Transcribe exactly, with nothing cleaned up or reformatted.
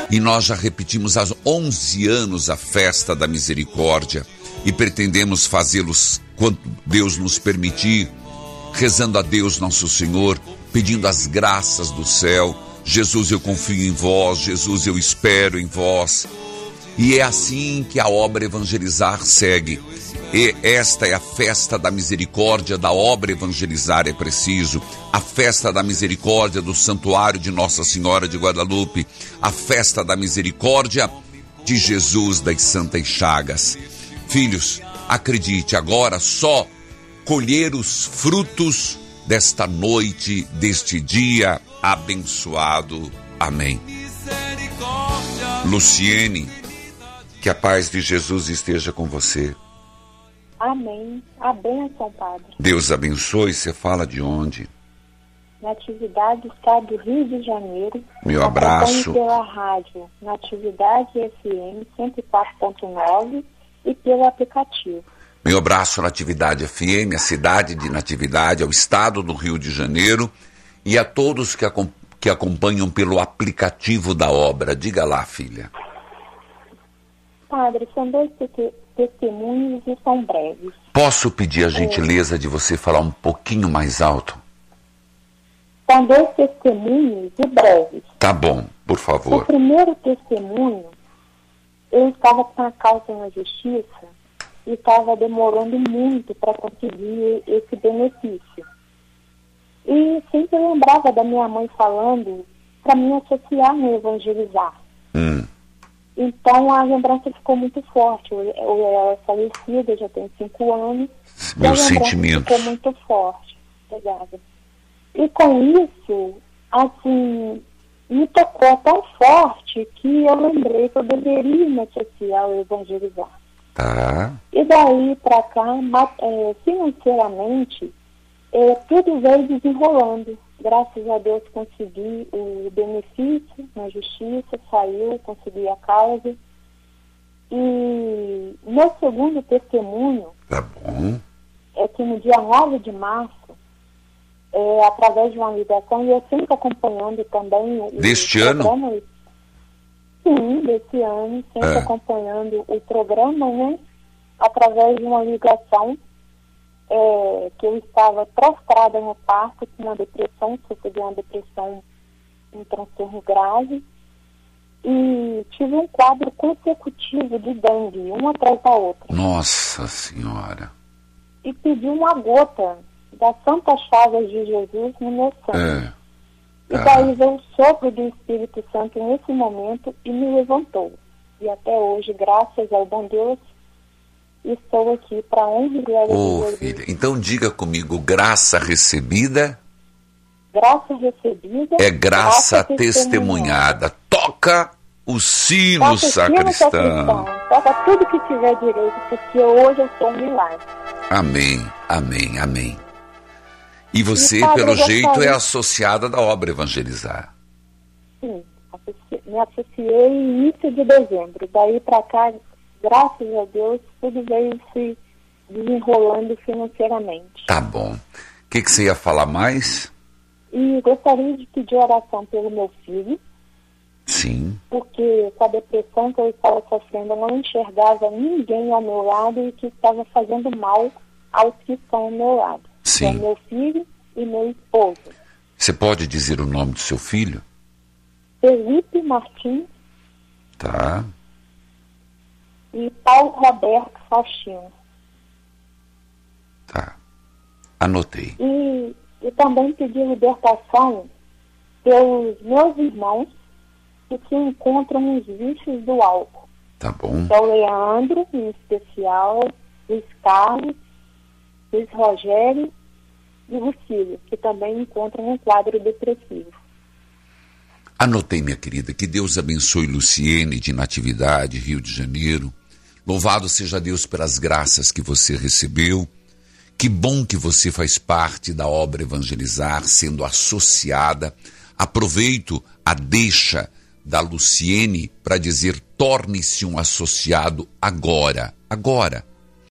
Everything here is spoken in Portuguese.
E nós já repetimos há onze anos a festa da misericórdia e pretendemos fazê-los quando Deus nos permitir, rezando a Deus nosso Senhor, pedindo as graças do céu. Jesus, eu confio em vós. Jesus, eu espero em vós. E é assim que a obra Evangelizar segue. E esta é a festa da misericórdia da obra Evangelizar é preciso. A festa da misericórdia do Santuário de Nossa Senhora de Guadalupe. A festa da misericórdia de Jesus das Santas Chagas. Filhos, acredite, agora só colher os frutos desta noite, deste dia abençoado. Amém. Luciene, que a paz de Jesus esteja com você. Amém. A bênção, Padre. Deus abençoe. Você fala de onde? Natividade, estado do Rio de Janeiro. Meu abraço. Acompanho pela rádio Natividade F M cento e quatro ponto nove e pelo aplicativo. Meu abraço, Natividade F M, a cidade de Natividade, ao estado do Rio de Janeiro e a todos que, acom- que acompanham pelo aplicativo da obra. Diga lá, filha. Padre, são dois te- testemunhos e são breves. Posso pedir a gentileza é. de você falar um pouquinho mais alto? São dois testemunhos e breves. Tá bom, por favor. O primeiro testemunho, eu estava com a causa na justiça e estava demorando muito para conseguir esse benefício. E sempre lembrava da minha mãe falando para me associar no Evangelizar. Hum. Então a lembrança ficou muito forte. Eu, eu era falecida, já tenho cinco anos. Meus sentimentos. Ficou muito forte. Obrigada. E com isso, assim, me tocou tão forte que eu lembrei que eu deveria me associar ao Evangelizar. Tá. E daí para cá, é, financeiramente, é, tudo veio desenrolando. Graças a Deus consegui o benefício na justiça, saiu, consegui a causa. E meu segundo testemunho Tá bom. é que no dia nove de março, é, através de uma ligação, e eu sempre acompanhando também... o Deste programa, ano? Sim, desse ano, sempre É. acompanhando o programa, né? Através de uma ligação, é, que eu estava prostrada no parto com uma depressão, sofri uma depressão, um transtorno grave, e tive um quadro consecutivo de dengue, uma atrás da outra. Nossa Senhora. E pedi uma gota das Santas Chagas de Jesus no meu sangue. É. E daí veio o sopro do Espírito Santo nesse momento e me levantou. E até hoje, graças ao bom Deus, estou aqui para honra e glória Ô, de Jesus. filha, então diga comigo, graça recebida Graça recebida é graça testemunhada. testemunhada. Toca o sino, Toca o sino, sacristão. sacristão. Toca tudo que tiver direito, porque hoje eu sou um milagre. Amém, amém, amém. E você, E, padre, pelo eu jeito, gostaria- é associada da obra Evangelizar. Sim, associ- me associei em início de dezembro. Daí para cá, graças a Deus, tudo veio se desenrolando financeiramente. Tá bom. O que, que você ia falar mais? E gostaria de pedir oração pelo meu filho, Sim. porque com a depressão que eu estava sofrendo, eu não enxergava ninguém ao meu lado e que estava fazendo mal aos que estão ao meu lado. Sim. Que é meu filho e meu esposo. Você pode dizer o nome do seu filho? Felipe Martins Tá. e Paulo Roberto Faustino. Tá. Anotei. E, e também pedir libertação pelos meus irmãos que se encontram nos vícios do álcool. Tá bom. Que é o Leandro, em especial, Luiz Carlos, Luiz Rogério e Lucílio, que também encontram um quadro depressivo. Anotei, minha querida. Que Deus abençoe Luciene de Natividade, Rio de Janeiro. Louvado seja Deus pelas graças que você recebeu. Que bom que você faz parte da obra Evangelizar, sendo associada. Aproveito a deixa da Luciene para dizer: torne-se um associado agora. Agora.